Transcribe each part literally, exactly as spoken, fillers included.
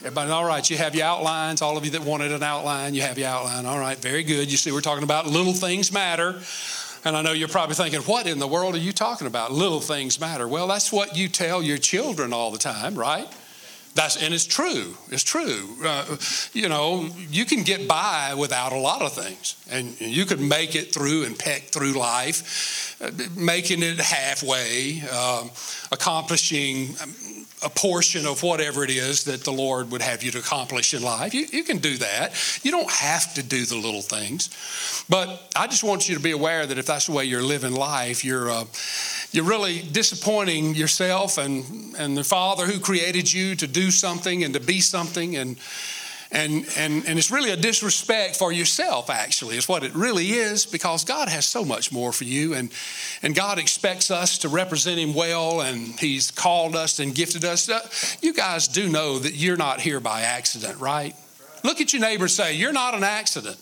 Everybody, all right, you have your outlines. All of you that wanted an outline, you have your outline. All right, very good. You see, we're talking about little things matter. And I know you're probably thinking, what in the world are you talking about? Little things matter. Well, that's what you tell your children all the time, right? That's, and it's true. It's true. Uh, you know, you can get by without a lot of things. And you can make it through and peck through life, uh, making it halfway, uh, accomplishing a portion of whatever it is that the Lord would have you to accomplish in life. You, you can do that. You don't have to do the little things. But I just want you to be aware that if that's the way you're living life, you're uh, you're really disappointing yourself and, and the Father who created you to do something and to be something. And And, and and it's really a disrespect for yourself, actually, is what it really is, because God has so much more for you. And, and God expects us to represent him well, and he's called us and gifted us. Uh, you guys do know that you're not here by accident, right? Look at your neighbor and say, you're not an accident.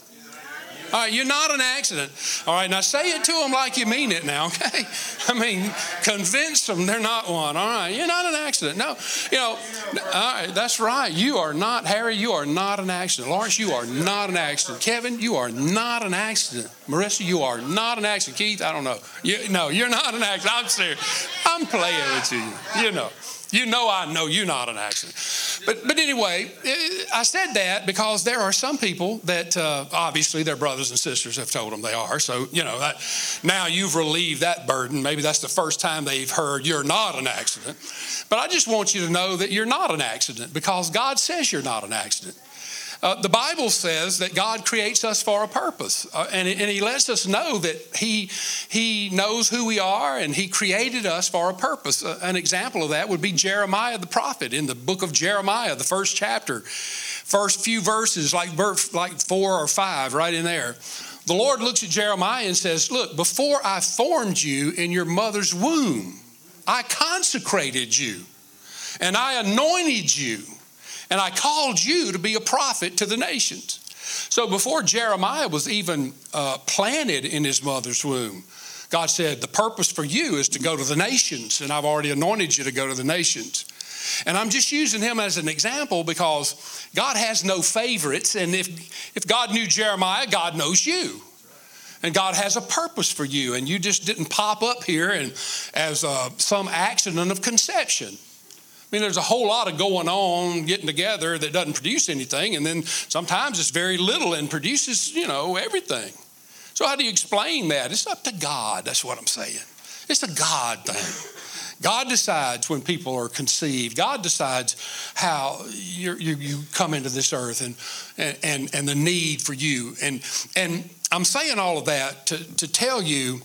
All right, you're not an accident. All right, now say it to them like you mean it now, okay? I mean, convince them they're not one. All right, you're not an accident. No, you know, all right, that's right. You are not, Harry, you are not an accident. Lawrence, you are not an accident. Kevin, you are not an accident. Marissa, you are not an accident. Keith, I don't know. You, no, you're not an accident. I'm serious. I'm playing with you, you know. You know I know you're not an accident. But but anyway, I said that because there are some people that uh, obviously their brothers and sisters have told them they are. So, you know, that, now you've relieved that burden. Maybe that's the first time they've heard you're not an accident. But I just want you to know that you're not an accident because God says you're not an accident. Uh, the Bible says that God creates us for a purpose, uh, and, and he lets us know that he, he knows who we are and he created us for a purpose. Uh, an example of that would be Jeremiah the prophet in the book of Jeremiah, the first chapter, first few verses, like, verse, like four or five right in there. The Lord looks at Jeremiah and says, look, before I formed you in your mother's womb, I consecrated you and I anointed you. And I called you to be a prophet to the nations. So before Jeremiah was even uh, planted in his mother's womb, God said, the purpose for you is to go to the nations, and I've already anointed you to go to the nations. And I'm just using him as an example because God has no favorites. And if, if God knew Jeremiah, God knows you. And God has a purpose for you. And you just didn't pop up here and as uh, some accident of conception. I mean, there's a whole lot of going on, getting together that doesn't produce anything. And then sometimes it's very little and produces, you know, everything. So how do you explain that? It's up to God. That's what I'm saying. It's a God thing. God decides when people are conceived. God decides how you you come into this earth and, and, and the need for you. And, and I'm saying all of that to, to tell you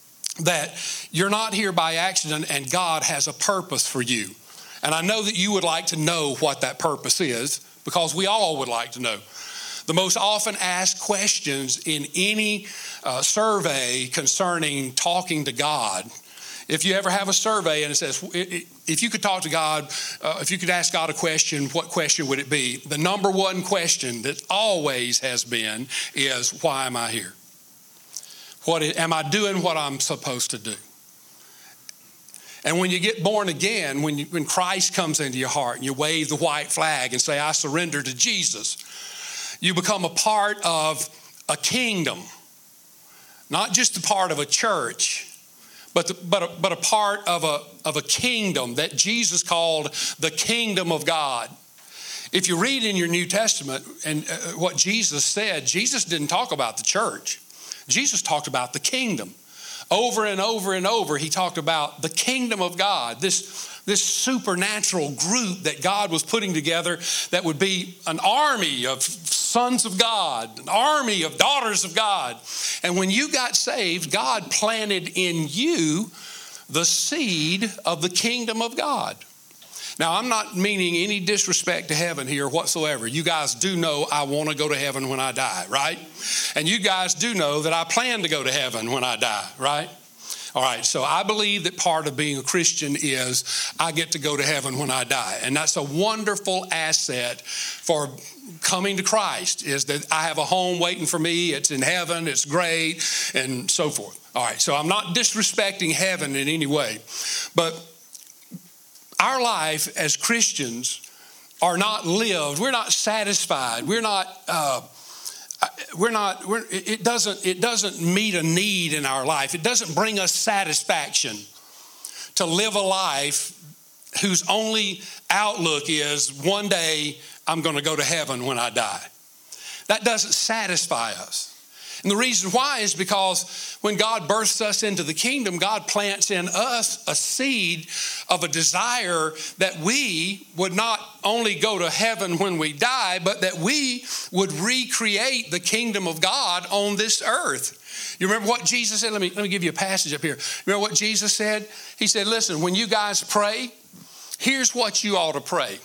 that you're not here by accident and God has a purpose for you. And I know that you would like to know what that purpose is because we all would like to know. The most often asked questions in any uh, survey concerning talking to God, if you ever have a survey and it says, if you could talk to God, uh, if you could ask God a question, what question would it be? The number one question that always has been is, why am I here? What is, am I doing what I'm supposed to do? And when you get born again, when, you, when Christ comes into your heart and you wave the white flag and say, I surrender to Jesus, you become a part of a kingdom, not just a part of a church, but, the, but, a, but a part of a, of a kingdom that Jesus called the kingdom of God. If you read in your New Testament and uh, what Jesus said, Jesus didn't talk about the church. Jesus talked about the kingdom. Over and over and over, he talked about the kingdom of God, this, this supernatural group that God was putting together that would be an army of sons of God, an army of daughters of God. And when you got saved, God planted in you the seed of the kingdom of God. Now, I'm not meaning any disrespect to heaven here whatsoever. You guys do know I want to go to heaven when I die, right? And you guys do know that I plan to go to heaven when I die, right? All right, so I believe that part of being a Christian is I get to go to heaven when I die. And that's a wonderful asset for coming to Christ, is that I have a home waiting for me. It's in heaven. It's great, and so forth. All right, so I'm not disrespecting heaven in any way. But our life as Christians are not lived, we're not satisfied, we're not, uh, we're not, we're, it doesn't, it doesn't meet a need in our life. It doesn't bring us satisfaction to live a life whose only outlook is one day I'm going to go to heaven when I die. That doesn't satisfy us. And the reason why is because when God births us into the kingdom, God plants in us a seed of a desire that we would not only go to heaven when we die, but that we would recreate the kingdom of God on this earth. You remember what Jesus said? Let me, let me give you a passage up here. Remember what Jesus said? He said, listen, when you guys pray, here's what you ought to pray.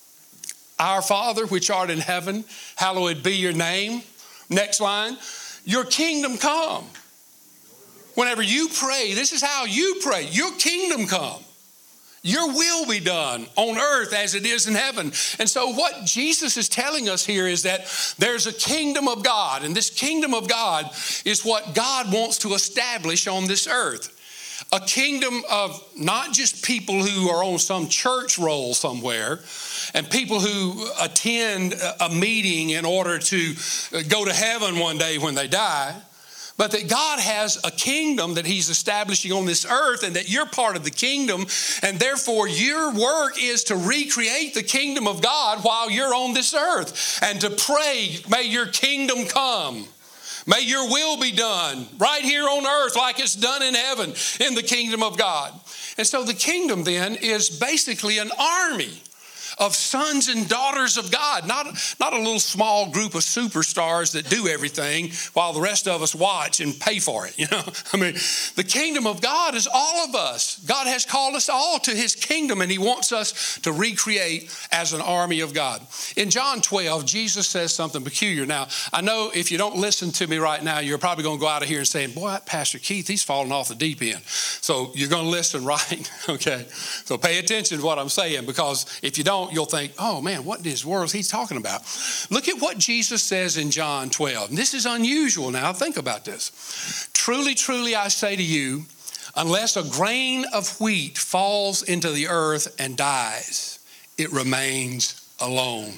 Our Father, which art in heaven, hallowed be your name. Next line, your kingdom come. Whenever you pray, this is how you pray. Your kingdom come. Your will be done on earth as it is in heaven. And so what Jesus is telling us here is that there's a kingdom of God. And this kingdom of God is what God wants to establish on this earth. A kingdom of not just people who are on some church roll somewhere and people who attend a meeting in order to go to heaven one day when they die, but that God has a kingdom that he's establishing on this earth and that you're part of the kingdom, and therefore your work is to recreate the kingdom of God while you're on this earth and to pray, may your kingdom come. May your will be done right here on earth like it's done in heaven in the kingdom of God. And so the kingdom then is basically an army of sons and daughters of God, not, not a little small group of superstars that do everything while the rest of us watch and pay for it. You know, I mean, the kingdom of God is all of us. God has called us all to his kingdom, and he wants us to recreate as an army of God. In John twelve, Jesus says something peculiar. Now, I know if you don't listen to me right now, you're probably going to go out of here and saying, boy, Pastor Keith, he's falling off the deep end. So you're going to listen, right? Okay. So pay attention to what I'm saying, because if you don't, you'll think, oh man, what in his world is he talking about? Look at what Jesus says in John twelve. And this is unusual now. Think about this. Truly, truly, I say to you, unless a grain of wheat falls into the earth and dies, it remains alone.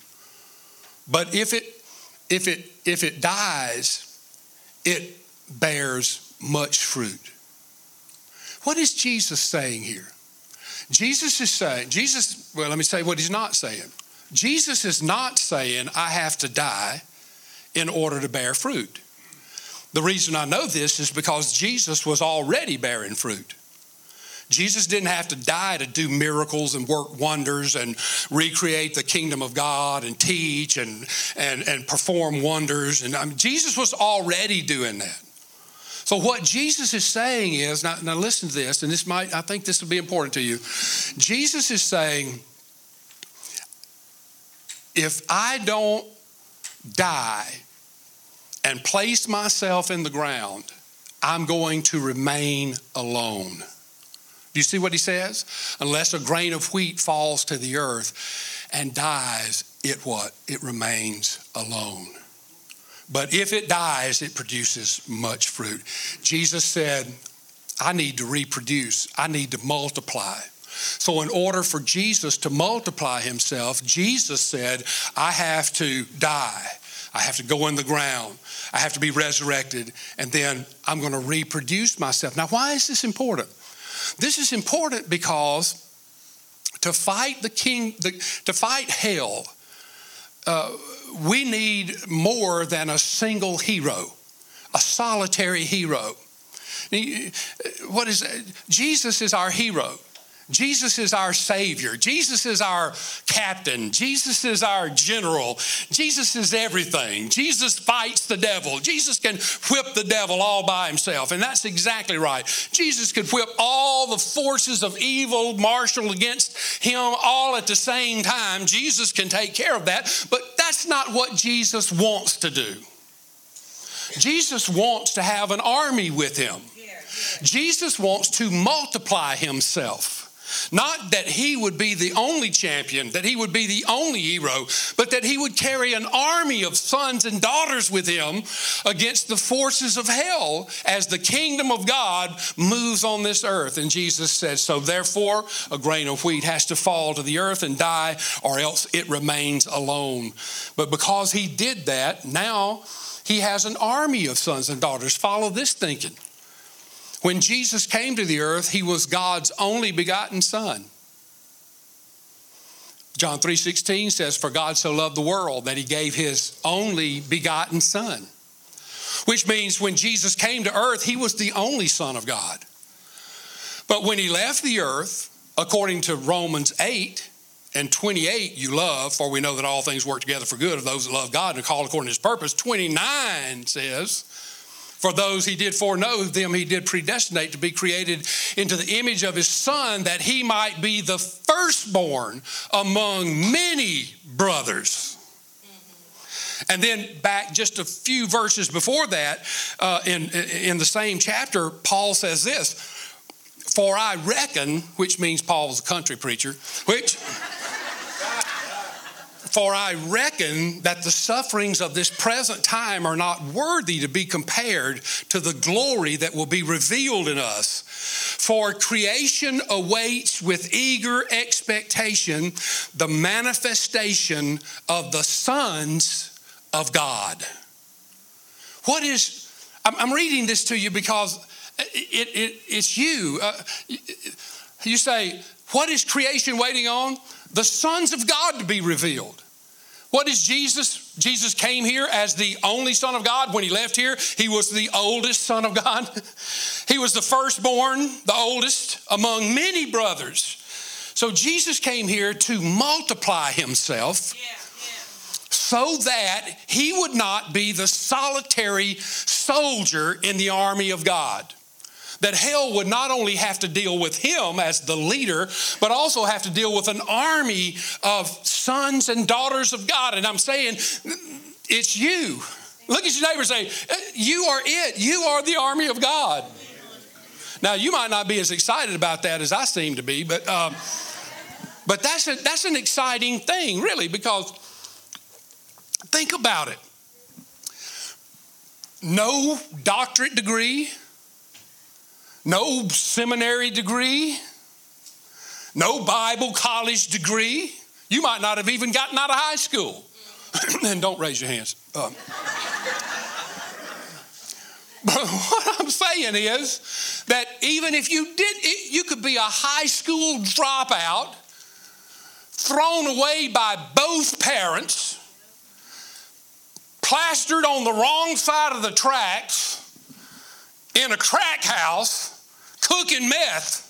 But if it, if it, if it dies, it bears much fruit. What is Jesus saying here? Jesus is saying, Jesus, well, let me say what he's not saying. Jesus is not saying I have to die in order to bear fruit. The reason I know this is because Jesus was already bearing fruit. Jesus didn't have to die to do miracles and work wonders and recreate the kingdom of God and teach and, and, and perform wonders. And I mean, Jesus was already doing that. So what Jesus is saying is, now, now listen to this, and this might, I think this will be important to you. Jesus is saying, if I don't die and place myself in the ground, I'm going to remain alone. Do you see what he says? Unless a grain of wheat falls to the earth and dies, it what? It remains alone. But if it dies, it produces much fruit. Jesus said, I need to reproduce. I need to multiply. So in order for Jesus to multiply himself, Jesus said, I have to die. I have to go in the ground. I have to be resurrected. And then I'm going to reproduce myself. Now, why is this important? This is important because to fight the king, the, to fight hell, uh, we need more than a single hero, a solitary hero. What is that? Jesus is our hero. Jesus is our Savior. Jesus is our captain. Jesus is our general. Jesus is everything. Jesus fights the devil. Jesus can whip the devil all by himself. And that's exactly right. Jesus could whip all the forces of evil marshaled against him all at the same time. Jesus can take care of that. But that's not what Jesus wants to do. Jesus wants to have an army with him. Jesus wants to multiply himself. Not that he would be the only champion, that he would be the only hero, but that he would carry an army of sons and daughters with him against the forces of hell as the kingdom of God moves on this earth. And Jesus says, so therefore, a grain of wheat has to fall to the earth and die, or else it remains alone. But because he did that, now he has an army of sons and daughters. Follow this thinking. When Jesus came to the earth, he was God's only begotten son. John three sixteen says, for God so loved the world that he gave his only begotten son. Which means when Jesus came to earth, he was the only son of God. But when he left the earth, according to Romans eight and twenty-eight, you love, for we know that all things work together for good of those that love God and are called according to his purpose. twenty-nine says, for those he did foreknow, them he did predestinate to be created into the image of his son, that he might be the firstborn among many brothers. Mm-hmm. And then back just a few verses before that, uh, in, in the same chapter, Paul says this, for I reckon, which means Paul was a country preacher, which... For I reckon that the sufferings of this present time are not worthy to be compared to the glory that will be revealed in us. For creation awaits with eager expectation the manifestation of the sons of God. What is, I'm reading this to you because it, it, it's you. Uh, you say, what is creation waiting on? The sons of God to be revealed. What is Jesus? Jesus came here as the only son of God. When he left here, he was the oldest son of God. He was the firstborn, the oldest among many brothers. So Jesus came here to multiply himself yeah, yeah. so that he would not be the solitary soldier in the army of God. That hell would not only have to deal with him as the leader, but also have to deal with an army of sons and daughters of God. And I'm saying, it's you. Look at your neighbor and say, you are it. You are the army of God. Now, you might not be as excited about that as I seem to be, but um, but that's a, that's an exciting thing, really, because think about it. No doctorate degree, no seminary degree, no Bible college degree. You might not have even gotten out of high school. And don't raise your hands. Um, but what I'm saying is that even if you did, you could be a high school dropout, thrown away by both parents, plastered on the wrong side of the tracks, in a crack house, cooking meth.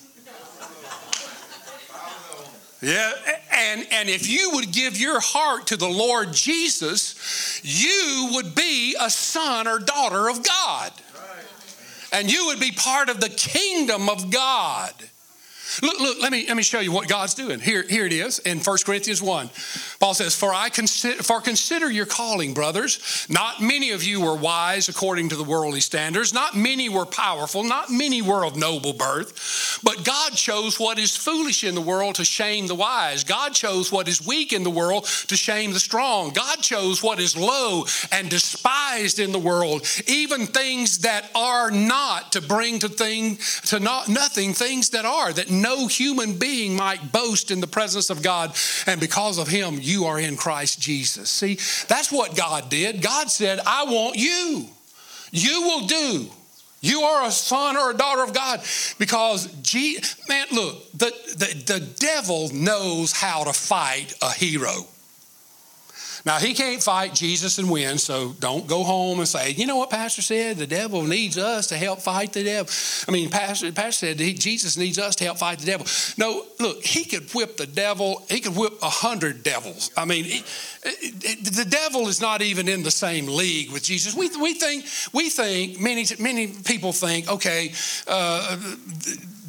Yeah, and, and if you would give your heart to the Lord Jesus, you would be a son or daughter of God. And you would be part of the kingdom of God. Look, look, let me, let me show you what God's doing. Here, here it is in First Corinthians one. Paul says, for I consider, for consider your calling, brothers. Not many of you were wise according to the worldly standards. Not many were powerful. Not many were of noble birth. But God chose what is foolish in the world to shame the wise. God chose what is weak in the world to shame the strong. God chose what is low and despised in the world, even things that are not, to bring to thing to not nothing things that are, that no human being might boast in the presence of God. And because of him, you are in Christ Jesus. See, that's what God did. God said, I want you. You will do. You are a son or a daughter of God because, G- man, look, the, the, the devil knows how to fight a hero. Now, he can't fight Jesus and win, so don't go home and say, you know what Pastor said? The devil needs us to help fight the devil. I mean, Pastor, Pastor said he, Jesus needs us to help fight the devil. No, look, he could whip the devil. He could whip a hundred devils. I mean, he, the devil is not even in the same league with Jesus. We, we think, we think, many, many people think, okay, uh,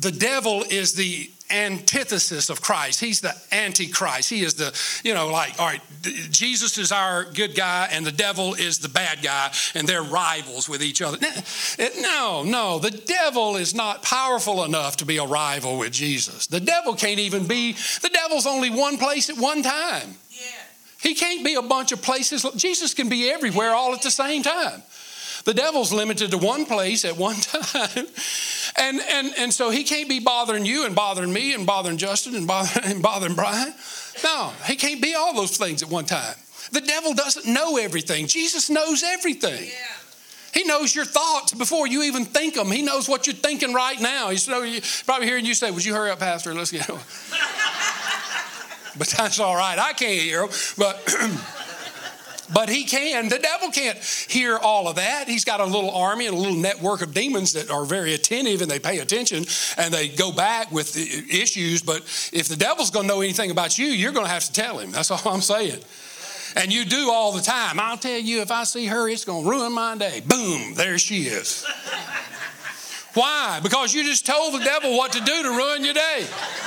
the devil is the antithesis of Christ. He's the antichrist. He is the, you know, like, all right, Jesus is our good guy and the devil is the bad guy, and they're rivals with each other. No, no, the devil is not powerful enough to be a rival with Jesus. The devil can't even be, the devil's only one place at one time. Yeah. He can't be a bunch of places. Jesus can be everywhere all at the same time. The devil's limited to one place at one time. And, and, and so he can't be bothering you and bothering me and bothering Justin and bothering, and bothering Brian. No, he can't be all those things at one time. The devil doesn't know everything. Jesus knows everything. Yeah. He knows your thoughts before you even think them. He knows what you're thinking right now. He's probably hearing you say, would you hurry up, Pastor? Let's get on. But that's all right. I can't hear him. But... But he can. The devil can't hear all of that. He's got a little army and a little network of demons that are very attentive, and they pay attention and they go back with the issues. But if the devil's going to know anything about you, you're going to have to tell him. That's all I'm saying. And you do all the time. I'll tell you, if I see her, it's going to ruin my day. Boom, there she is. Why? Because you just told the devil what to do to ruin your day.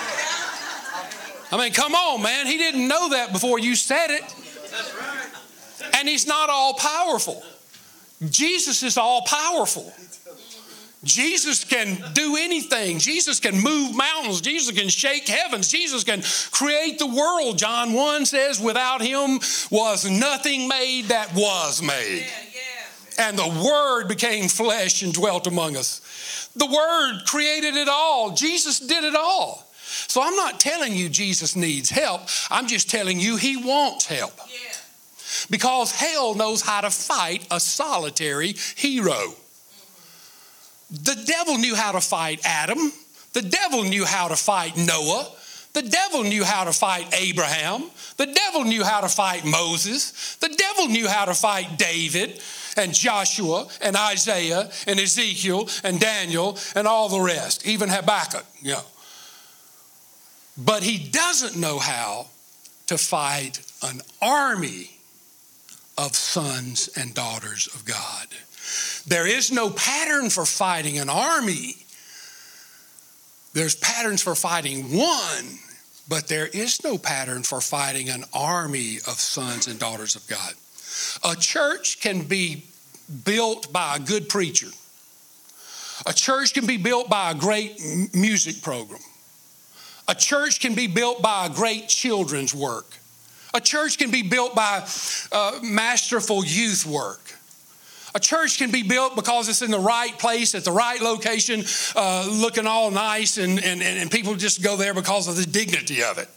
I mean, come on, man. He didn't know that before you said it. That's right. And he's not all powerful. Jesus is all powerful. Jesus can do anything. Jesus can move mountains. Jesus can shake heavens. Jesus can create the world. John one says, without him was nothing made that was made. Yeah, yeah. And the Word became flesh and dwelt among us. The Word created it all. Jesus did it all. So I'm not telling you Jesus needs help. I'm just telling you he wants help. Yeah. Because hell knows how to fight a solitary hero. The devil knew how to fight Adam. The devil knew how to fight Noah. The devil knew how to fight Abraham. The devil knew how to fight Moses. The devil knew how to fight David and Joshua and Isaiah and Ezekiel and Daniel and all the rest, even Habakkuk. You know. But he doesn't know how to fight an army of sons and daughters of God. There is no pattern for fighting an army. There's patterns for fighting one, but there is no pattern for fighting an army of sons and daughters of God. A church can be built by a good preacher. A church can be built by a great music program. A church can be built by a great children's work. A church can be built by uh, masterful youth work. A church can be built because it's in the right place, at the right location, uh, looking all nice, and, and, and people just go there because of the dignity of it.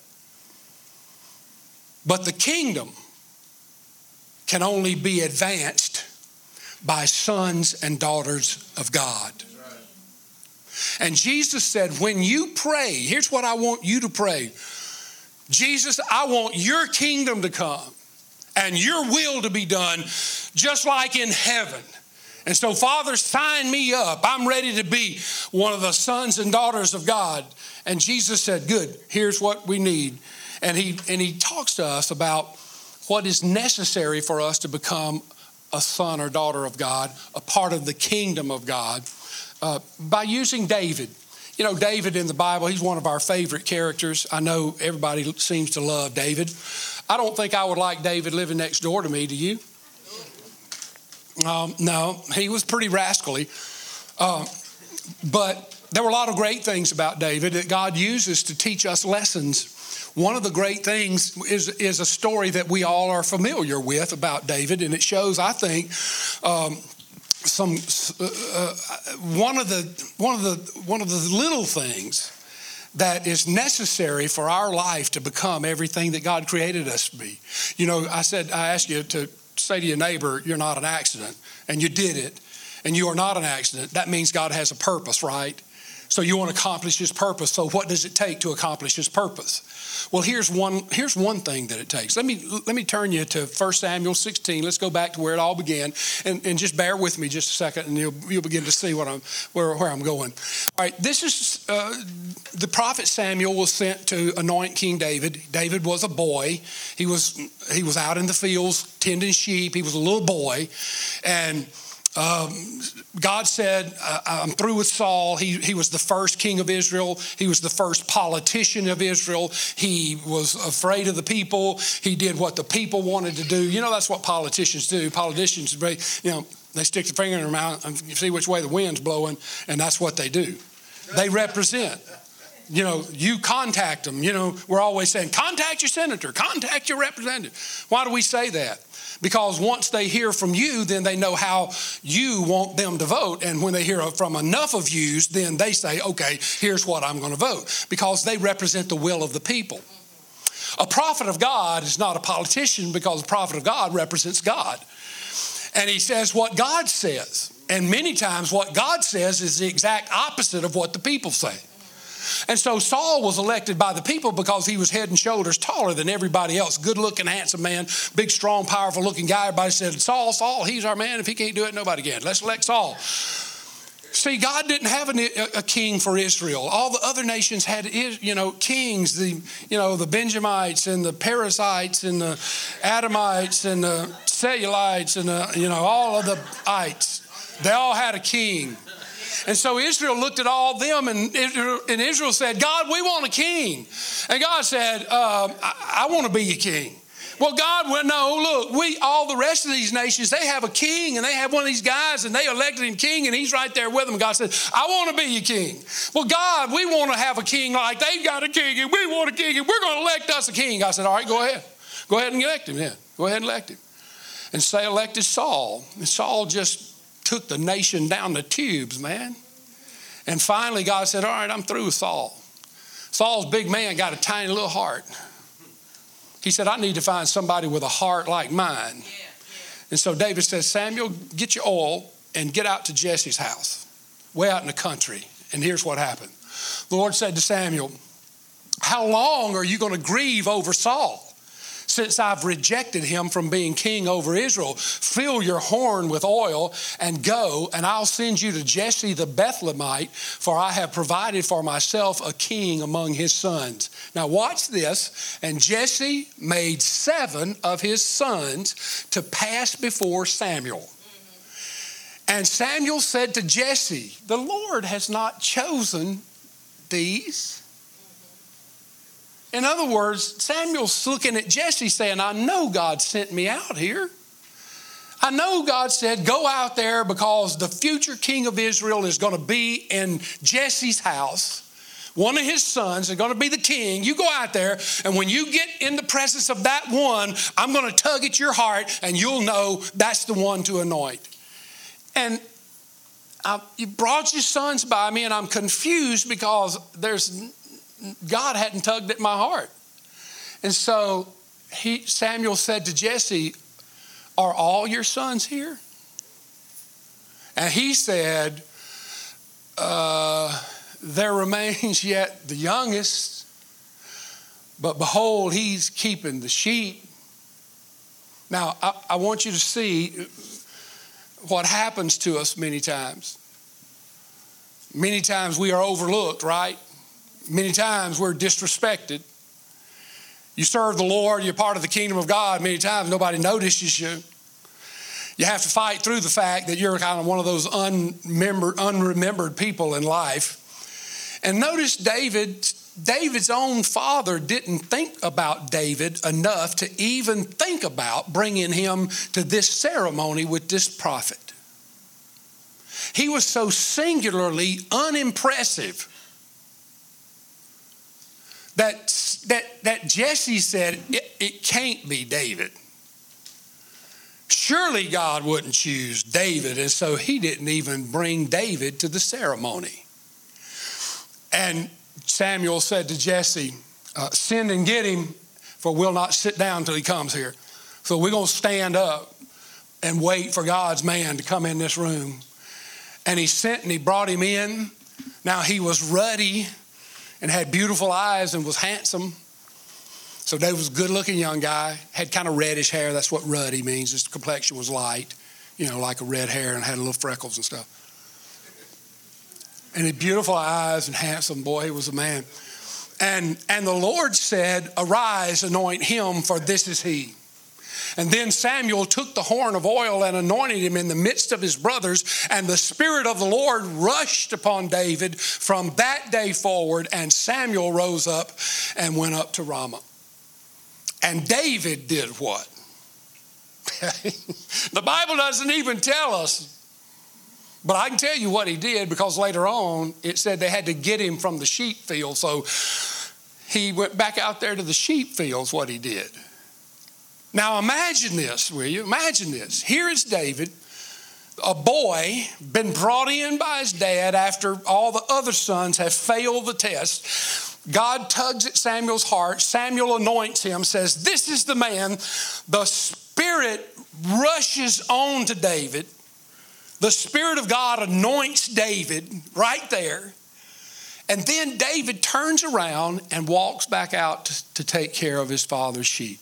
But the kingdom can only be advanced by sons and daughters of God. And Jesus said, when you pray, here's what I want you to pray. Jesus, I want your kingdom to come and your will to be done just like in heaven. And so, Father, sign me up. I'm ready to be one of the sons and daughters of God. And Jesus said, good, here's what we need. And he, and he talks to us about what is necessary for us to become a son or daughter of God, a part of the kingdom of God, uh, by using David. You know, David in the Bible, he's one of our favorite characters. I know everybody seems to love David. I don't think I would like David living next door to me. Do you? Um, no, he was pretty rascally. Uh, but there were a lot of great things about David that God uses to teach us lessons. One of the great things is, is a story that we all are familiar with about David, and it shows, I think, um, some uh, one of the one of the one of the little things that is necessary for our life to become everything that God created us to be. You know, I said I asked you to say to your neighbor, "You're not an accident," and you did it, and you are not an accident. That means God has a purpose, right? So you want to accomplish his purpose. So what does it take to accomplish his purpose? Well, here's one, here's one thing that it takes. Let me, let me turn you to First Samuel sixteen. Let's go back to where it all began. And, and just bear with me just a second, and you'll, you'll begin to see what I'm, where, where I'm going. All right, this is uh, the prophet Samuel was sent to anoint King David. David was a boy. He was, he was out in the fields tending sheep. He was a little boy. And Um, God said, I'm through with Saul. He, he was the first king of Israel. He was the first politician of Israel. He was afraid of the people. He did what the people wanted to do. You know, that's what politicians do. Politicians, you know, they stick their finger in their mouth and see which way the wind's blowing, and that's what they do. They represent. You know, you contact them. You know, we're always saying, contact your senator, contact your representative. Why do we say that? Because once they hear from you, then they know how you want them to vote. And when they hear from enough of yous, then they say, okay, here's what I'm going to vote. Because they represent the will of the people. A prophet of God is not a politician, because the prophet of God represents God. And he says what God says. And many times what God says is the exact opposite of what the people say. And so Saul was elected by the people because he was head and shoulders taller than everybody else. Good looking, handsome man, big, strong, powerful looking guy. Everybody said, Saul, Saul, he's our man. If he can't do it, nobody can. Let's elect Saul. See, God didn't have a, a king for Israel. All the other nations had, you know, kings, the, you know, the Benjamites and the Perizzites and the Adamites and the Cellulites and the, you know, all of the ites. They all had a king. And so Israel looked at all them, and Israel, and Israel said, God, we want a king. And God said, uh, I, I want to be your king. Well, God went, no, look, we, all the rest of these nations, they have a king, and they have one of these guys, and they elected him king, and he's right there with them. God said, I want to be your king. Well, God, we want to have a king like they've got a king, and we want a king, and we're going to elect us a king. God said, all right, go ahead. Go ahead and elect him then. Go ahead and elect him. And so they elected Saul. And Saul just took the nation down the tubes, man. And finally, God said, all right, I'm through with Saul. Saul's big man got a tiny little heart. He said, I need to find somebody with a heart like mine. Yeah, yeah. And so David says, Samuel, get your oil and get out to Jesse's house, way out in the country. And here's what happened. The Lord said to Samuel, how long are you going to grieve over Saul? Since I've rejected him from being king over Israel, fill your horn with oil and go, and I'll send you to Jesse the Bethlehemite, for I have provided for myself a king among his sons. Now watch this. And Jesse made seven of his sons to pass before Samuel. Mm-hmm. And Samuel said to Jesse, the Lord has not chosen these. In other words, Samuel's looking at Jesse saying, I know God sent me out here. I know God said, go out there because the future king of Israel is going to be in Jesse's house. One of his sons is going to be the king. You go out there, and when you get in the presence of that one, I'm going to tug at your heart, and you'll know that's the one to anoint. And I, you brought your sons by me, and I'm confused because there's God hadn't tugged at my heart. And so he, Samuel said to Jesse, are all your sons here? And he said, uh, there remains yet the youngest, but behold, he's keeping the sheep. Now, I, I want you to see what happens to us many times. Many times we are overlooked, right? Many times we're disrespected. You serve the Lord, you're part of the kingdom of God. Many times nobody notices you. You have to fight through the fact that you're kind of one of those unremembered, unremembered people in life. And notice David, David's own father didn't think about David enough to even think about bringing him to this ceremony with this prophet. He was so singularly unimpressive That, that, that Jesse said, it, it can't be David. Surely God wouldn't choose David, and so he didn't even bring David to the ceremony. And Samuel said to Jesse, uh, send and get him, for we'll not sit down till he comes here. So we're going to stand up and wait for God's man to come in this room. And he sent and he brought him in. Now he was ruddy and had beautiful eyes and was handsome. So David was a good-looking young guy, had kind of reddish hair. That's what ruddy means. His complexion was light, you know, like a red hair, and had little freckles and stuff. And he had beautiful eyes and handsome. Boy, he was a man. And, and the Lord said, arise, anoint him, for this is he. And then Samuel took the horn of oil and anointed him in the midst of his brothers. And the Spirit of the Lord rushed upon David from that day forward. And Samuel rose up and went up to Ramah. And David did what? The Bible doesn't even tell us. But I can tell you what he did, because later on it said they had to get him from the sheep field. So he went back out there to the sheep fields, what he did. Now imagine this, will you? Imagine this. Here is David, a boy, been brought in by his dad after all the other sons have failed the test. God tugs at Samuel's heart. Samuel anoints him, says, this is the man. The Spirit rushes on to David. The Spirit of God anoints David right there. And then David turns around and walks back out to, to take care of his father's sheep.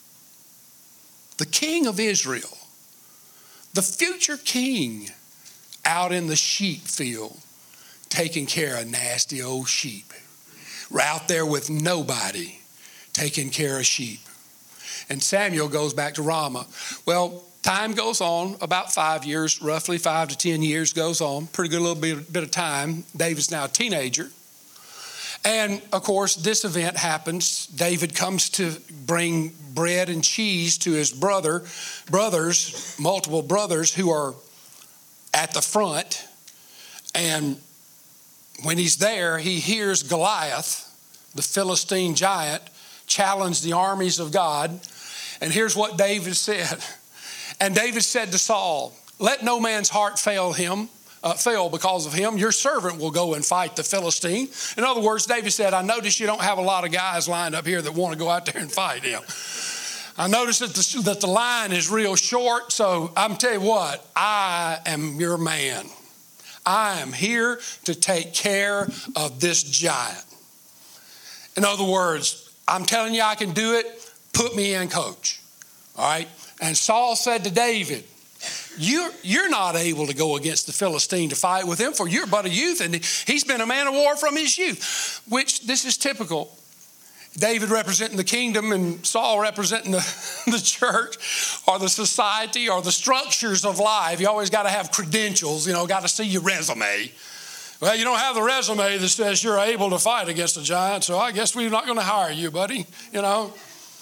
The king of Israel, the future king, out in the sheep field, taking care of nasty old sheep. We're out there with nobody, taking care of sheep. And Samuel goes back to Ramah. Well, time goes on, about five years, roughly five to ten years goes on. Pretty good little bit, bit of time. David's now a teenager. And of course, this event happens. David comes to bring bread and cheese to his brother, brothers, multiple brothers who are at the front. And when he's there, he hears Goliath, the Philistine giant, challenge the armies of God. And here's what David said. And David said to Saul, let no man's heart fail him, uh, fail because of him. Your servant will go and fight the Philistine. In other words, David said, I notice you don't have a lot of guys lined up here that want to go out there and fight him. I notice that the, that the line is real short. So I'm telling you what, I am your man. I am here to take care of this giant. In other words, I'm telling you I can do it. Put me in, coach. All right. And Saul said to David, you're, you're not able to go against the Philistine to fight with him, for you're but a youth, and he's been a man of war from his youth, which this is typical. David representing the kingdom and Saul representing the, the church or the society or the structures of life. You always got to have credentials, you know, got to see your resume. Well, you don't have the resume that says you're able to fight against a giant, so I guess we're not going to hire you, buddy, you know.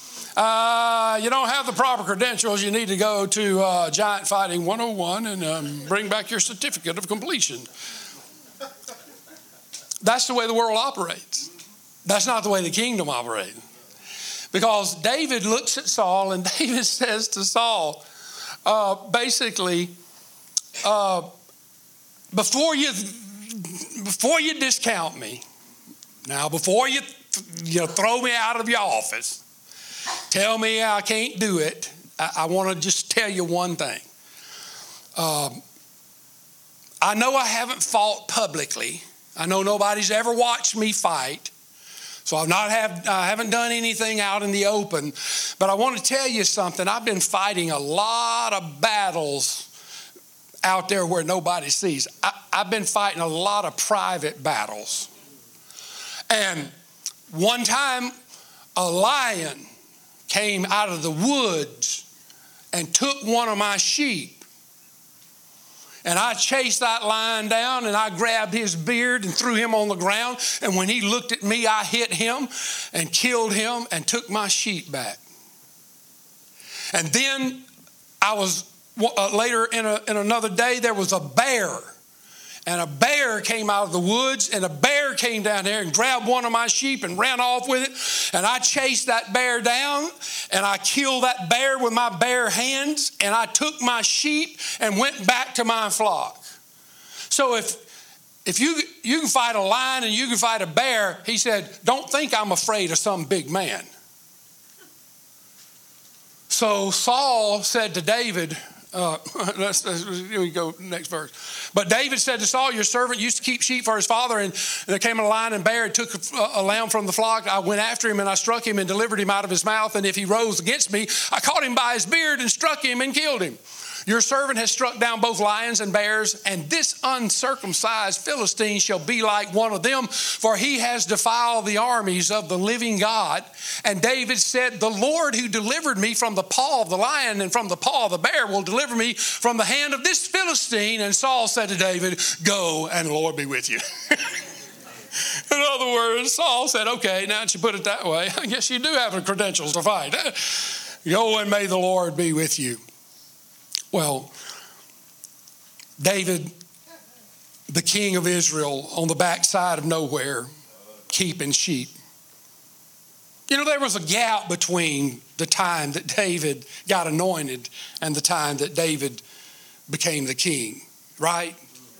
Uh, you don't have the proper credentials. You need to go to uh, Giant Fighting one oh one and um, bring back your certificate of completion. That's the way the world operates. That's not the way the kingdom operates. Because David looks at Saul and David says to Saul, uh, basically, uh, before you before you discount me, now before you you know, throw me out of your office, tell me I can't do it, I, I want to just tell you one thing. Um, I know I haven't fought publicly. I know nobody's ever watched me fight. So I've not have, I haven't done anything out in the open. But I want to tell you something. I've been fighting a lot of battles out there where nobody sees. I, I've been fighting a lot of private battles. And one time, a lion came out of the woods and took one of my sheep. And I chased that lion down and I grabbed his beard and threw him on the ground. And when he looked at me, I hit him and killed him and took my sheep back. And then I was, uh, later in, a, in another day, there was a bear. And a bear came out of the woods, and a bear came down there and grabbed one of my sheep and ran off with it. And I chased that bear down, and I killed that bear with my bare hands, and I took my sheep and went back to my flock. So if if you you can fight a lion and you can fight a bear, he said, don't think I'm afraid of some big man. So Saul said to David, Uh, let's, let's here we go, next verse. But David said to Saul, your servant used to keep sheep for his father, and, and there came a lion and bear and took a, a lamb from the flock. I went after him and I struck him and delivered him out of his mouth. And if he rose against me, I caught him by his beard and struck him and killed him. Your servant has struck down both lions and bears, and this uncircumcised Philistine shall be like one of them, for he has defiled the armies of the living God. And David said, the Lord who delivered me from the paw of the lion and from the paw of the bear will deliver me from the hand of this Philistine. And Saul said to David, go, and the Lord be with you. In other words, Saul said, okay, now that you put it that way, I guess you do have the credentials to fight. Go, and may the Lord be with you. Well, David, the king of Israel, on the backside of nowhere, keeping sheep. You know, there was a gap between the time that David got anointed and the time that David became the king, right?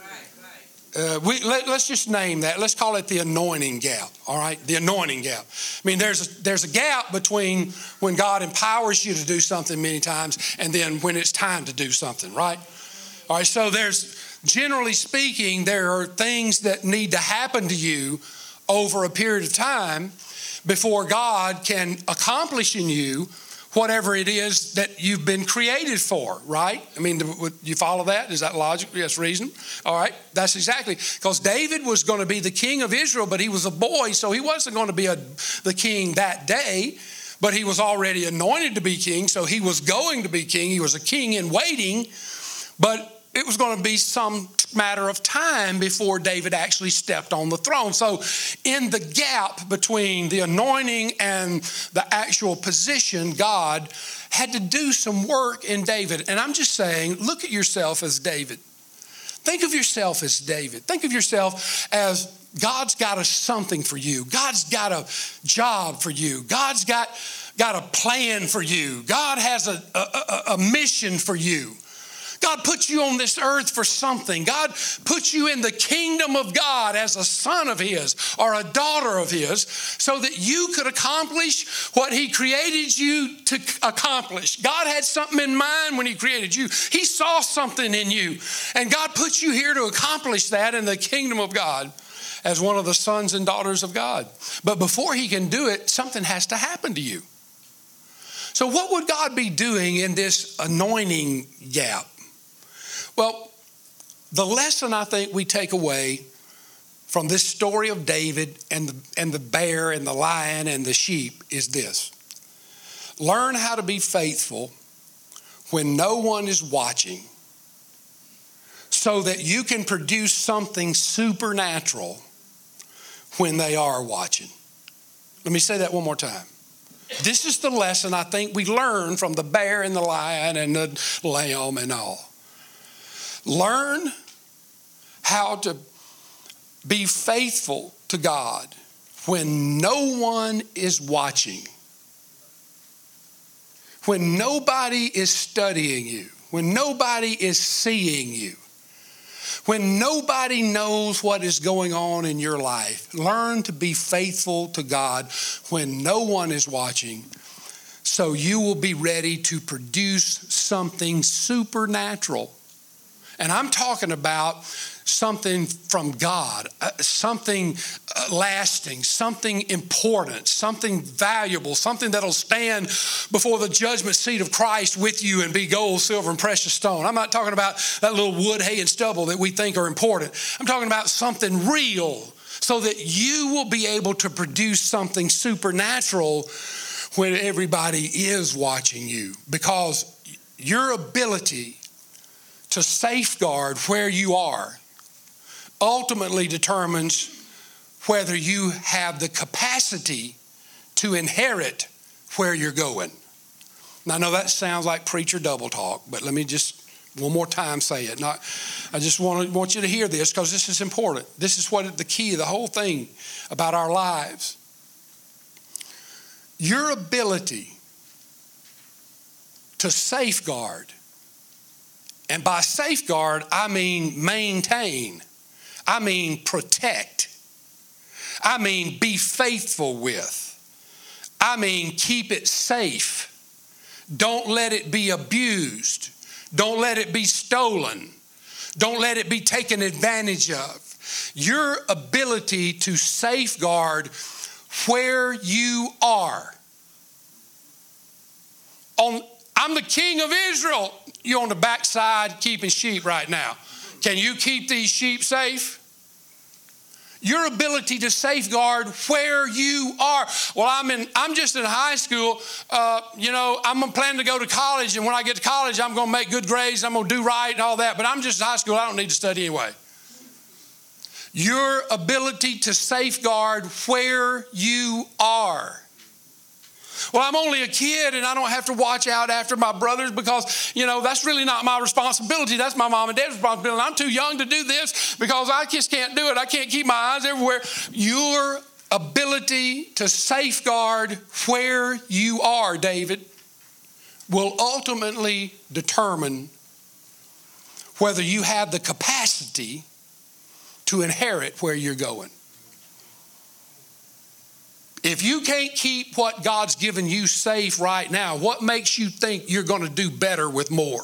Uh, we, let, let's just name that. Let's call it the anointing gap, all right? The anointing gap. I mean, there's a, there's a gap between when God empowers you to do something many times and then when it's time to do something, right? All right, so there's, generally speaking, there are things that need to happen to you over a period of time before God can accomplish in you whatever it is that you've been created for, right? I mean, you follow that? Is that logical? Yes, reason? All right, that's exactly. Because David was going to be the king of Israel, but he was a boy, so he wasn't going to be a, the king that day, but he was already anointed to be king, so he was going to be king. He was a king in waiting, but it was going to be some matter of time before David actually stepped on the throne. So in the gap between the anointing and the actual position, God had to do some work in David. And I'm just saying, look at yourself as David. Think of yourself as David. Think of yourself as God's got a something for you. God's got a job for you. God's got, got a plan for you. God has a, a, a mission for you. God put you on this earth for something. God put you in the kingdom of God as a son of his or a daughter of his so that you could accomplish what he created you to accomplish. God had something in mind when he created you. He saw something in you, and God put you here to accomplish that in the kingdom of God as one of the sons and daughters of God. But before he can do it, something has to happen to you. So what would God be doing in this anointing gap? Well, the lesson I think we take away from this story of David and the, and the bear and the lion and the sheep is this. Learn how to be faithful when no one is watching so that you can produce something supernatural when they are watching. Let me say that one more time. This is the lesson I think we learn from the bear and the lion and the lamb and all. Learn how to be faithful to God when no one is watching, when nobody is studying you, when nobody is seeing you, when nobody knows what is going on in your life. Learn to be faithful to God when no one is watching, so you will be ready to produce something supernatural. And I'm talking about something from God, uh, something uh, lasting, something important, something valuable, something that'll stand before the judgment seat of Christ with you and be gold, silver, and precious stone. I'm not talking about that little wood, hay, and stubble that we think are important. I'm talking about something real so that you will be able to produce something supernatural when everybody is watching you, because your ability to safeguard where you are ultimately determines whether you have the capacity to inherit where you're going. Now, I know that sounds like preacher double talk, but let me just one more time say it. Not, I just want, to, want you to hear this because this is important. This is what the key of the whole thing about our lives. Your ability to safeguard, and by safeguard, I mean maintain. I mean protect. I mean be faithful with. I mean keep it safe. Don't let it be abused. Don't let it be stolen. Don't let it be taken advantage of. Your ability to safeguard where you are. On, I'm the king of Israel. you're on the backside keeping sheep right now. Can you keep these sheep safe? Your ability to safeguard where you are. Well, I'm in. I'm just in high school. Uh, you know, I'm planning to go to college, and when I get to college, I'm going to make good grades. I'm going to do right and all that. But I'm just in high school. I don't need to study anyway. Your ability to safeguard where you are. Well, I'm only a kid and I don't have to watch out after my brothers because, you know, that's really not my responsibility. That's my mom and dad's responsibility. I'm too young to do this because I just can't do it. I can't keep my eyes everywhere. Your ability to safeguard where you are, David, will ultimately determine whether you have the capacity to inherit where you're going. If you can't keep what God's given you safe right now, what makes you think you're going to do better with more?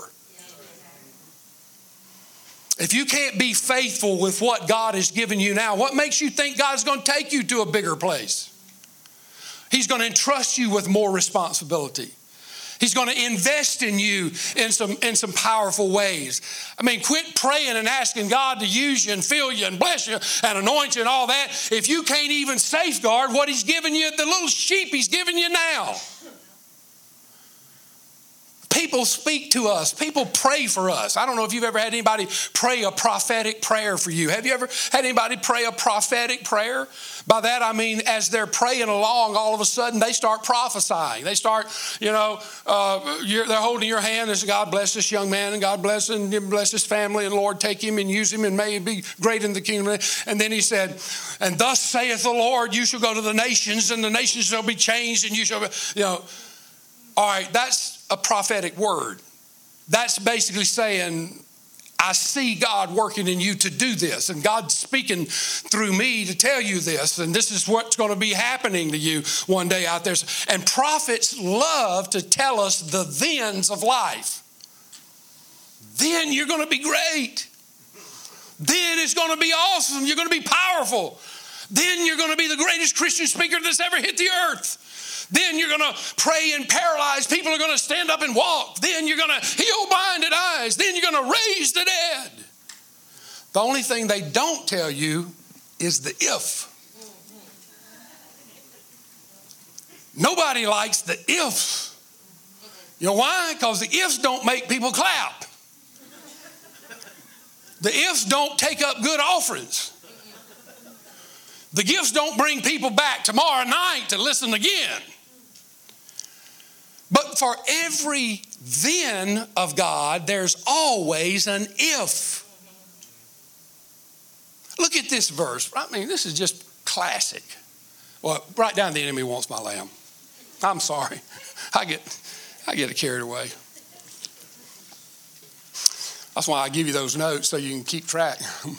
If you can't be faithful with what God has given you now, what makes you think God's going to take you to a bigger place? He's going to entrust you with more responsibility. He's going to invest in you in some, in some powerful ways. I mean, quit praying and asking God to use you and fill you and bless you and anoint you and all that if you can't even safeguard what He's given you, the little sheep He's given you now. People speak to us. People pray for us. I don't know if you've ever had anybody pray a prophetic prayer for you. Have you ever had anybody pray a prophetic prayer? By that I mean as they're praying along, all of a sudden they start prophesying. They start, you know, uh, you're, they're holding your hand and say, God bless this young man and God bless him and bless his family and Lord take him and use him and may he be great in the kingdom. And then he said, and thus saith the Lord, you shall go to the nations and the nations shall be changed and you shall be, you know. All right, that's a prophetic word. That's basically saying, I see God working in you to do this, and God's speaking through me to tell you this, and this is what's going to be happening to you one day out there. And prophets love to tell us the thens of life. Then you're going to be great. Then it's going to be awesome. You're going to be powerful. Then you're going to be the greatest Christian speaker that's ever hit the earth. Then you're going to pray and paralyze. People are going to stand up and walk. Then you're going to heal blinded eyes. Then you're going to raise the dead. The only thing they don't tell you is the if. Nobody likes the ifs. You know why? Because the ifs don't make people clap. The ifs don't take up good offerings. The gifts don't bring people back tomorrow night to listen again. But for every then of God, there's always an if. Look at this verse. I mean, this is just classic. Well, write down the enemy wants my lamb. I'm sorry. I get, I get carried away. That's why I give you those notes so you can keep track.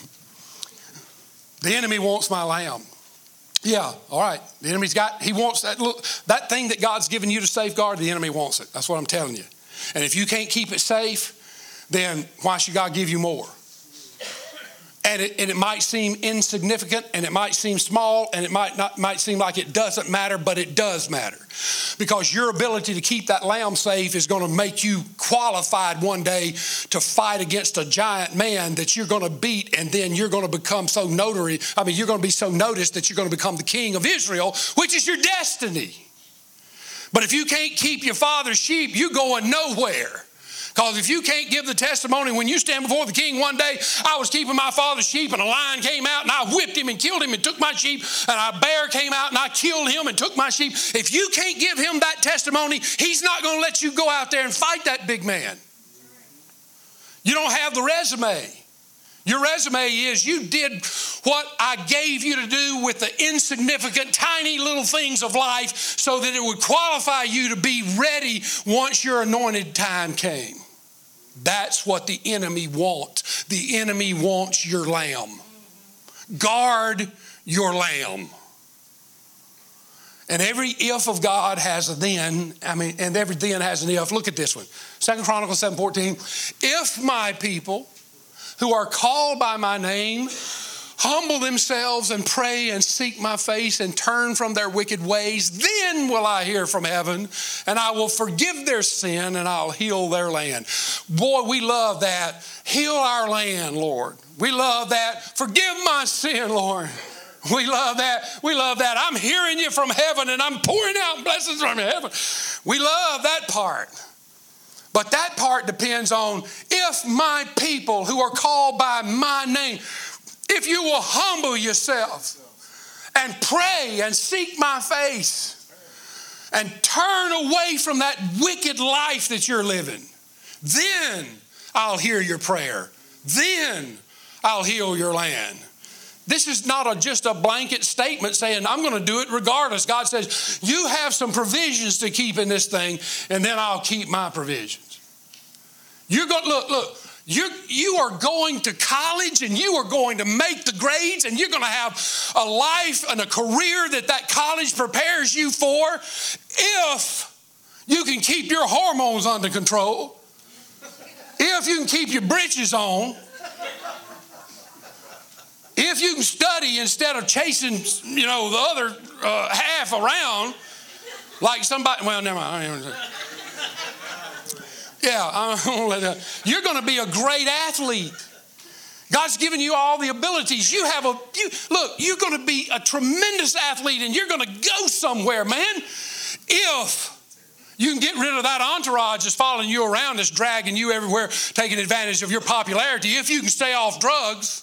The enemy wants my lamb. Yeah, all right. The enemy's got, he wants that look, that thing that God's given you to safeguard, the enemy wants it. That's what I'm telling you. And if you can't keep it safe, then why should God give you more? And it, and it might seem insignificant, and it might seem small, and it might not might seem like it doesn't matter, but it does matter. Because your ability to keep that lamb safe is going to make you qualified one day to fight against a giant man that you're going to beat, and then you're going to become so notary. I mean, you're going to be so noticed that you're going to become the king of Israel, which is your destiny. But if you can't keep your father's sheep, you're going nowhere. Because if you can't give the testimony when you stand before the king one day, I was keeping my father's sheep and a lion came out and I whipped him and killed him and took my sheep, and a bear came out and I killed him and took my sheep. If you can't give him that testimony, he's not going to let you go out there and fight that big man. You don't have the resume. Your resume is you did what I gave you to do with the insignificant, tiny little things of life so that it would qualify you to be ready once your anointed time came. That's what the enemy wants. The enemy wants your lamb. Guard your lamb. And every if of God has a then, I mean, and every then has an if. Look at this one. Second Chronicles seven fourteen. If my people who are called by my name humble themselves and pray and seek my face and turn from their wicked ways, then will I hear from heaven and I will forgive their sin and I'll heal their land. Boy, we love that. Heal our land, Lord. We love that. Forgive my sin, Lord. We love that. We love that. I'm hearing you from heaven and I'm pouring out blessings from heaven. We love that part. But that part depends on if my people who are called by my name, if you will humble yourself and pray and seek my face and turn away from that wicked life that you're living, then I'll hear your prayer. Then I'll heal your land. This is not a, just a blanket statement saying, I'm going to do it regardless. God says, you have some provisions to keep in this thing, and then I'll keep my provisions. You're going, look, look, you you are going to college, and you are going to make the grades, and you're going to have a life and a career that that college prepares you for if you can keep your hormones under control, if you can keep your britches on, if you can study instead of chasing, you know, the other uh, half around like somebody, well, never mind. Yeah, I'm, you're going to be a great athlete. God's given you all the abilities. You have a, you, look, you're going to be a tremendous athlete and you're going to go somewhere, man. If you can get rid of that entourage that's following you around, that's dragging you everywhere, taking advantage of your popularity, if you can stay off drugs.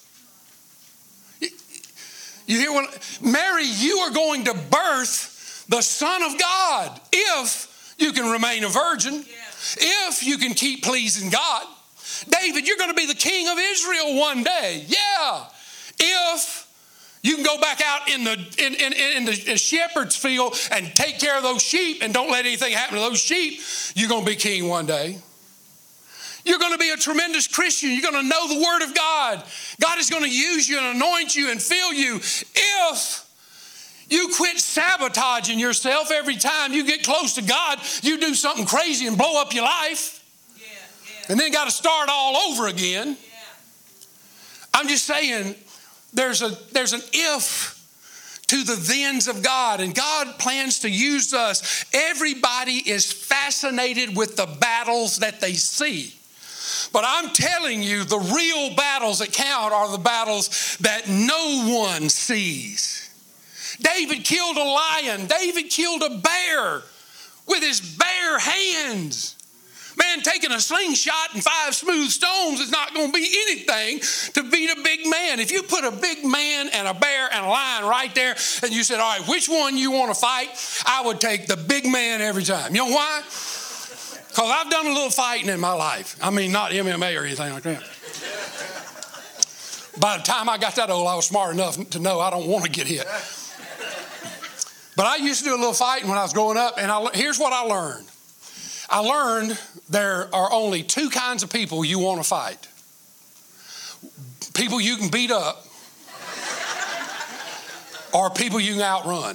You hear what? Mary, you are going to birth the Son of God if you can remain a virgin, yeah. If you can keep pleasing God. David, you're going to be the king of Israel one day. Yeah. If you can go back out in the in, in, in the shepherd's field and take care of those sheep and don't let anything happen to those sheep, you're going to be king one day. You're going to be a tremendous Christian. You're going to know the Word of God. God is going to use you and anoint you and fill you if you quit sabotaging yourself every time you get close to God. You do something crazy and blow up your life. Yeah, yeah. And then got to start all over again. Yeah. I'm just saying there's a there's an if to the thens of God, and God plans to use us. Everybody is fascinated with the battles that they see. But I'm telling you, the real battles that count are the battles that no one sees. David killed a lion. David killed a bear with his bare hands. Man, taking a slingshot and five smooth stones is not going to be anything to beat a big man. If you put a big man and a bear and a lion right there and you said, all right, which one you want to fight? I would take the big man every time. You know why? Because I've done a little fighting in my life. I mean, not M M A or anything like that. By the time I got that old, I was smart enough to know I don't want to get hit. But I used to do a little fighting when I was growing up, and I, here's what I learned. I learned there are only two kinds of people you want to fight. People you can beat up, or people you can outrun.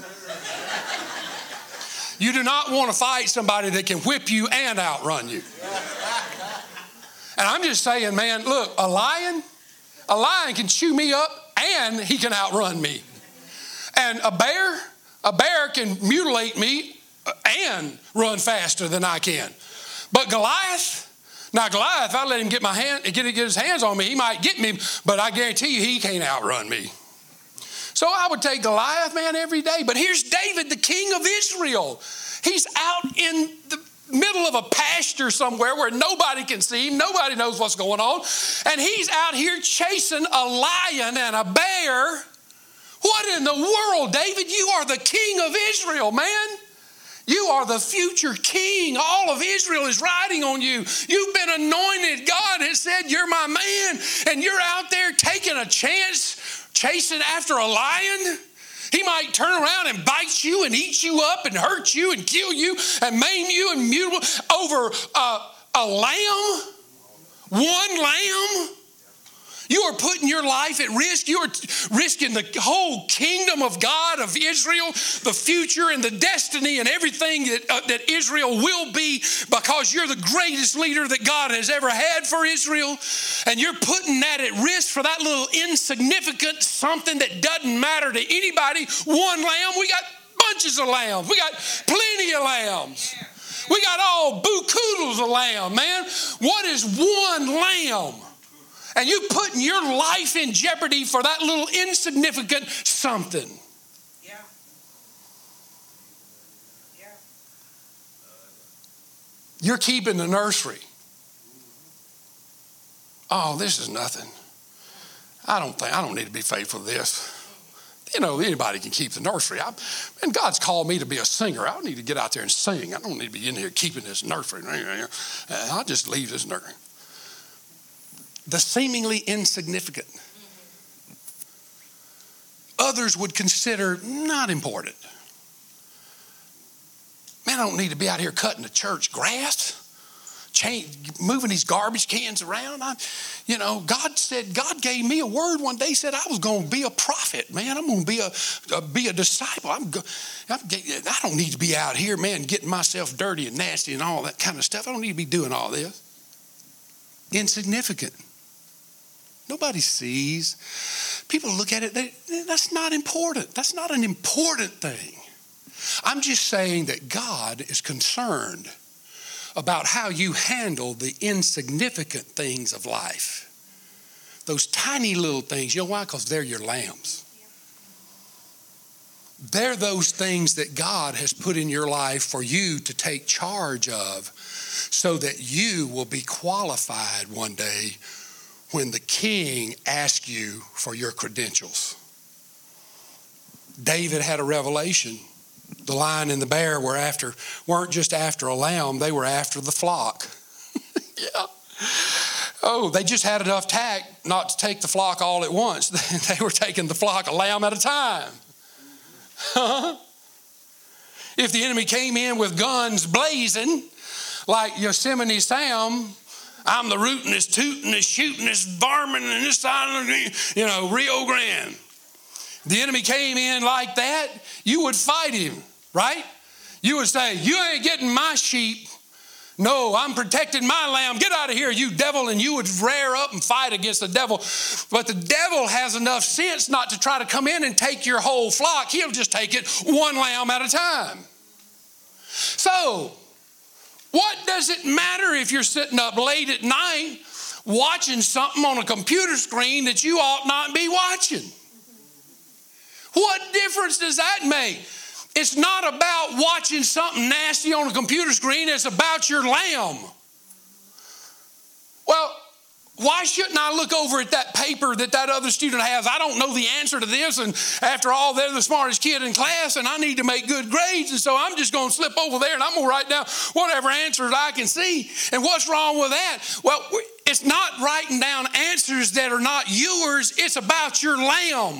You do not want to fight somebody that can whip you and outrun you. And I'm just saying, man, look, a lion, a lion can chew me up and he can outrun me. And a bear, a bear can mutilate me and run faster than I can. But Goliath, now Goliath, if I let him get my hand, get, get his hands on me, he might get me, but I guarantee you he can't outrun me. So I would take Goliath, man, every day. But here's David, the king of Israel. He's out in the middle of a pasture somewhere where nobody can see him. Nobody knows what's going on. And he's out here chasing a lion and a bear. What in the world, David? You are the king of Israel, man. You are the future king. All of Israel is riding on you. You've been anointed. God has said, you're my man. And you're out there taking a chance, chasing after a lion. He might turn around and bite you and eat you up and hurt you and kill you and maim you and mutilate over a, a lamb. One lamb. You are putting your life at risk. You are risking the whole kingdom of God, of Israel, the future and the destiny and everything that, uh, that Israel will be, because you're the greatest leader that God has ever had for Israel. And you're putting that at risk for that little insignificant something that doesn't matter to anybody. One lamb. We got bunches of lambs. We got plenty of lambs. We got all boo-koodles of lamb, man. What is one lamb? And you putting your life in jeopardy for that little insignificant something. Yeah. Yeah. You're keeping the nursery. Oh, this is nothing. I don't think, I don't need to be faithful to this. You know, anybody can keep the nursery. I, and God's called me to be a singer. I don't need to get out there and sing. I don't need to be in here keeping this nursery. I'll just leave this nursery. The seemingly insignificant. Others would consider not important. Man, I don't need to be out here cutting the church grass. Change, moving these garbage cans around. I, you know, God said, God gave me a word one day, said I was going to be a prophet, man. I'm going to be a, a be a disciple. I'm, go, I'm, I don't need to be out here, man, getting myself dirty and nasty and all that kind of stuff. I don't need to be doing all this. Insignificant. Nobody sees. People look at it, they, that's not important. That's not an important thing. I'm just saying that God is concerned about how you handle the insignificant things of life. Those tiny little things. You know why? Because they're your lambs. They're those things that God has put in your life for you to take charge of so that you will be qualified one day when the king asks you for your credentials. David had a revelation. The lion and the bear were after, weren't just after a lamb, they were after the flock. Yeah. Oh, they just had enough tact not to take the flock all at once. They were taking the flock a lamb at a time. Huh? If the enemy came in with guns blazing, like Yosemite Sam, I'm the rootin'est, tootin'est, shootin'est, varmin' and this side of the, you know, Rio Grande. The enemy came in like that, you would fight him, right? You would say, you ain't getting my sheep. No, I'm protecting my lamb. Get out of here, you devil. And you would rear up and fight against the devil. But the devil has enough sense not to try to come in and take your whole flock. He'll just take it one lamb at a time. So, what does it matter if you're sitting up late at night watching something on a computer screen that you ought not be watching? What difference does that make? It's not about watching something nasty on a computer screen. It's about your lamb. Well, why shouldn't I look over at that paper that that other student has? I don't know the answer to this, and after all, they're the smartest kid in class, and I need to make good grades, and so I'm just going to slip over there, and I'm going to write down whatever answers I can see. And what's wrong with that? Well, it's not writing down answers that are not yours. It's about your lamb.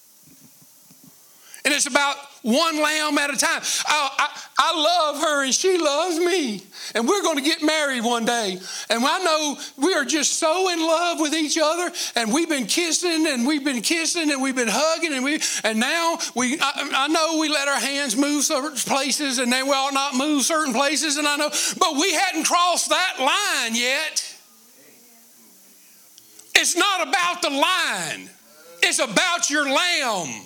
And it's about one lamb at a time. I, I, I love her and she loves me. And we're going to get married one day. And I know we are just so in love with each other. And we've been kissing and we've been kissing and we've been hugging. And we and now we I, I know we let our hands move certain places and they will not move certain places. And I know, but we hadn't crossed that line yet. It's not about the line. It's about your lamb.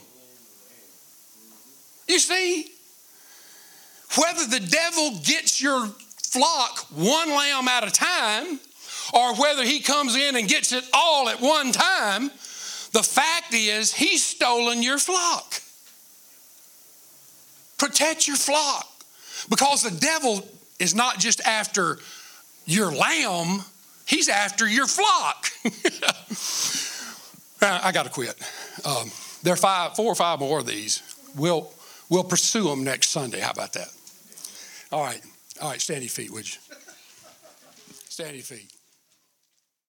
You see, whether the devil gets your flock one lamb at a time or whether he comes in and gets it all at one time, the fact is he's stolen your flock. Protect your flock, because the devil is not just after your lamb, he's after your flock. I got to quit. Um, there are five, four or five more of these. We'll We'll pursue them next Sunday. How about that? All right. All right. Stand your feet, would you? Stand your feet.